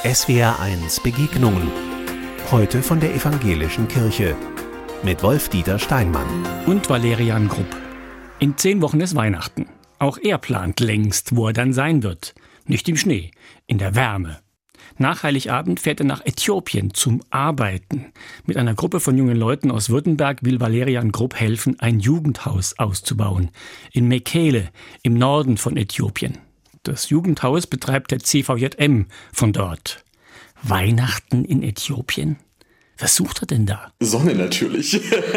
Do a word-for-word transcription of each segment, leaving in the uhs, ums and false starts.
S W R eins Begegnungen. Heute von der Evangelischen Kirche. Mit Wolf-Dieter Steinmann. Und Valerian Grupp. In zehn Wochen ist Weihnachten. Auch er plant längst, wo er dann sein wird. Nicht im Schnee, in der Wärme. Nach Heiligabend fährt er nach Äthiopien zum Arbeiten. Mit einer Gruppe von jungen Leuten aus Württemberg will Valerian Grupp helfen, ein Jugendhaus auszubauen. In Mekele, im Norden von Äthiopien. Das Jugendhaus betreibt der C V J M von dort. Weihnachten in Äthiopien? Was sucht er denn da? Sonne natürlich.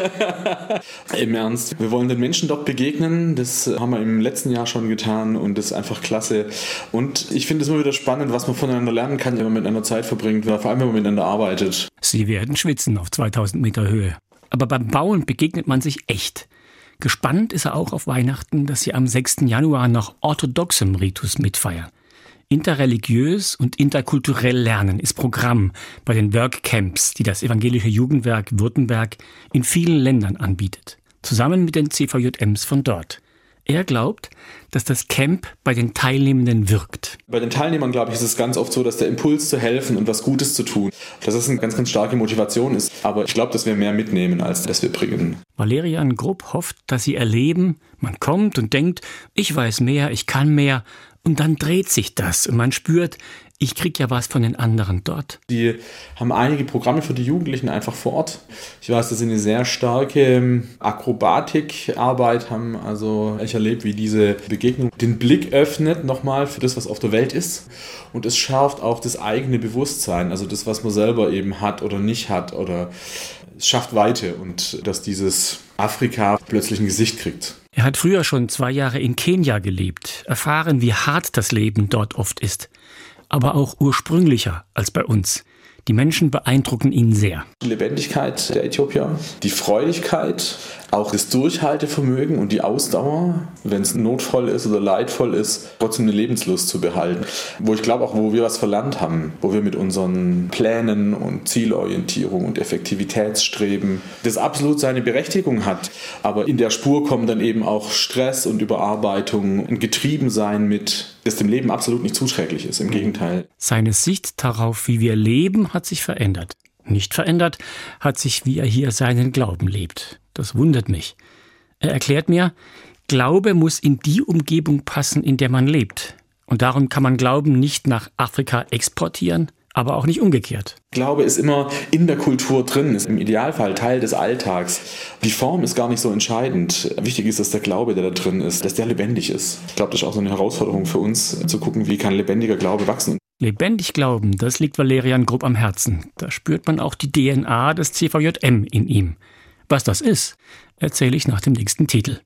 Im Ernst. Wir wollen den Menschen dort begegnen. Das haben wir im letzten Jahr schon getan und das ist einfach klasse. Und ich finde es immer wieder spannend, was man voneinander lernen kann, wenn man miteinander Zeit verbringt, vor allem wenn man miteinander arbeitet. Sie werden schwitzen auf zweitausend Meter Höhe. Aber beim Bauen begegnet man sich echt. Gespannt ist er auch auf Weihnachten, dass sie am sechsten Januar nach orthodoxem Ritus mitfeiern. Interreligiös und interkulturell lernen ist Programm bei den Workcamps, die das Evangelische Jugendwerk Württemberg in vielen Ländern anbietet. Zusammen mit den C V J Ms von dort. Er glaubt, dass das Camp bei den Teilnehmenden wirkt. Bei den Teilnehmern, glaube ich, ist es ganz oft so, dass der Impuls zu helfen und was Gutes zu tun, dass es eine ganz, ganz starke Motivation ist. Aber ich glaube, dass wir mehr mitnehmen, als dass wir bringen. Valerian Grupp hofft, dass sie erleben, man kommt und denkt, ich weiß mehr, ich kann mehr. Und dann dreht sich das und man spürt, ich krieg ja was von den anderen dort. Die haben einige Programme für die Jugendlichen einfach vor Ort. Ich weiß, dass sie eine sehr starke Akrobatikarbeit haben. Also ich erlebe, wie diese Begegnung den Blick öffnet nochmal für das, was auf der Welt ist. Und es schärft auch das eigene Bewusstsein, also das, was man selber eben hat oder nicht hat. Oder es schafft Weite und dass dieses Afrika plötzlich ein Gesicht kriegt. Er hat früher schon zwei Jahre in Kenia gelebt, erfahren, wie hart das Leben dort oft ist. Aber auch ursprünglicher als bei uns. Die Menschen beeindrucken ihn sehr. Die Lebendigkeit der Äthiopier, die Freudigkeit, auch das Durchhaltevermögen und die Ausdauer, wenn es notvoll ist oder leidvoll ist, trotzdem eine Lebenslust zu behalten. Wo ich glaube auch, wo wir was verlernt haben, wo wir mit unseren Plänen und Zielorientierung und Effektivitätsstreben das absolut seine Berechtigung hat. Aber in der Spur kommen dann eben auch Stress und Überarbeitung, ein Getriebensein mit, das dem Leben absolut nicht zuträglich ist, im Gegenteil. Seine Sicht darauf, wie wir leben, hat sich verändert. Nicht verändert hat sich, wie er hier seinen Glauben lebt. Das wundert mich. Er erklärt mir, Glaube muss in die Umgebung passen, in der man lebt. Und darum kann man Glauben nicht nach Afrika exportieren, aber auch nicht umgekehrt. Glaube ist immer in der Kultur drin, ist im Idealfall Teil des Alltags. Die Form ist gar nicht so entscheidend. Wichtig ist, dass der Glaube, der da drin ist, dass der lebendig ist. Ich glaube, das ist auch so eine Herausforderung für uns, zu gucken, wie kann lebendiger Glaube wachsen. Lebendig glauben, das liegt Valerian Grupp am Herzen. Da spürt man auch die D N A des C V J M in ihm. Was das ist, erzähle ich nach dem nächsten Titel.